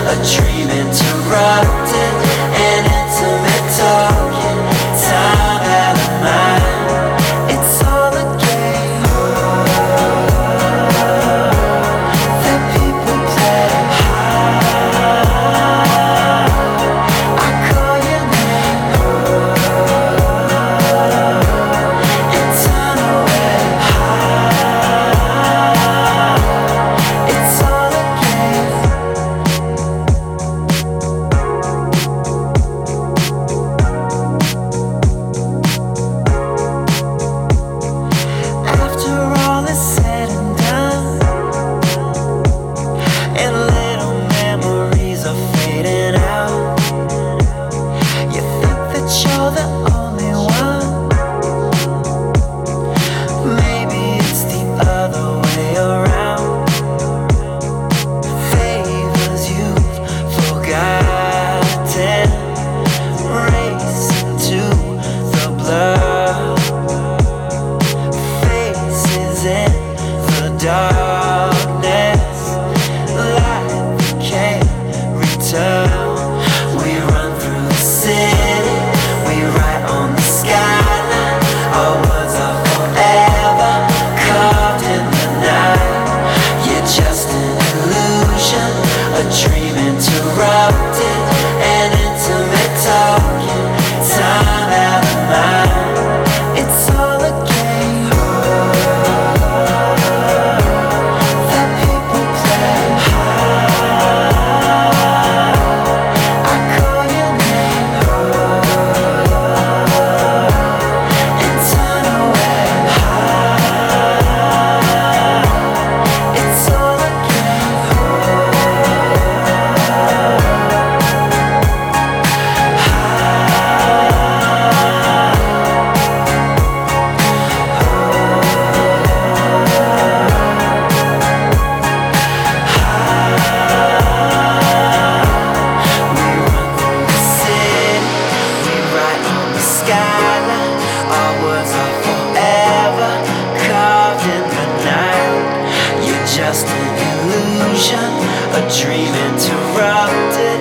a dream interrupted, an intimate talking, time out of mind. It's all a game that people play. I call your name and turn away. It's all a game. After all is said and done, and little memories are fading out, you think that you're the only one. Maybe it's the other way around. Favors you've forgotten, racing to the blur, faces in the darkness, light can't return. We run through the city, we write on the skyline. Our words are forever carved in the night. You're just an illusion, a dream interrupted, an intimate talking, time out of mind. It's all a game that people play. I call your name and turn away. It's all a skyline. Our words are forever carved in the night. You're just an illusion, a dream interrupted.